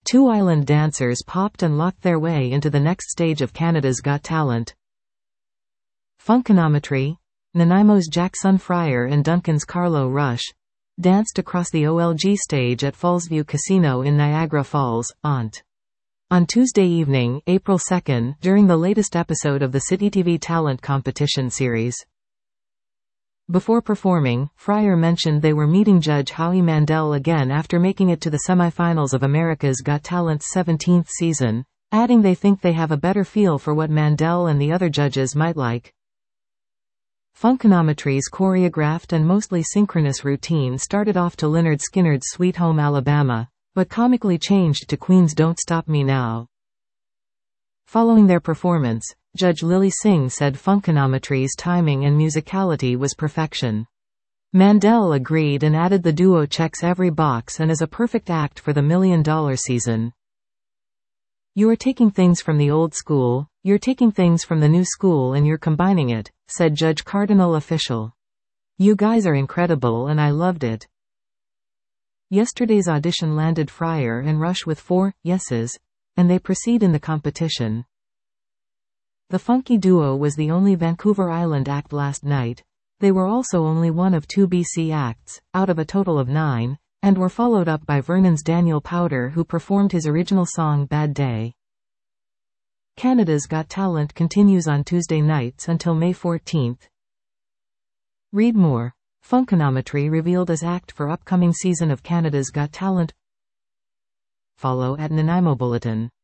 Two island dancers popped and locked their way into the next stage of Canada's Got Talent. Funkonometry, Nanaimo's Jackson Fryer and Duncan's Carlo Rush, danced across the OLG stage at Fallsview Casino in Niagara Falls, Ont. On Tuesday evening, April 2, during the latest episode of the CityTV Talent Competition series. Before performing, Fryer mentioned they were meeting judge Howie Mandel again after making it to the semifinals of America's Got Talent's 17th season, adding they think they have a better feel for what Mandel and the other judges might like. Funkonometry's choreographed and mostly synchronous routine started off to Lynyrd Skynyrd's Sweet Home Alabama, but comically changed to Queen's Don't Stop Me Now. Following their performance, Judge Lily Singh said Funkonometry's timing and musicality was perfection. Mandel agreed and added the duo checks every box and is a perfect act for the $1 Million season. You are taking things from the old school, you're taking things from the new school and you're combining it, said Judge Cardinal Official. You guys are incredible and I loved it. Yesterday's audition landed Fryer and Rush with 4 yeses, and they proceed in the competition. The funky duo was the only Vancouver Island act last night. They were also only one of 2 BC acts, out of a total of 9, and were followed up by Vernon's Daniel Powter, who performed his original song Bad Day. Canada's Got Talent continues on Tuesday nights until May 14. Read more. Funkonometry revealed as act for upcoming season of Canada's Got Talent. Follow @NanaiMoBulletin.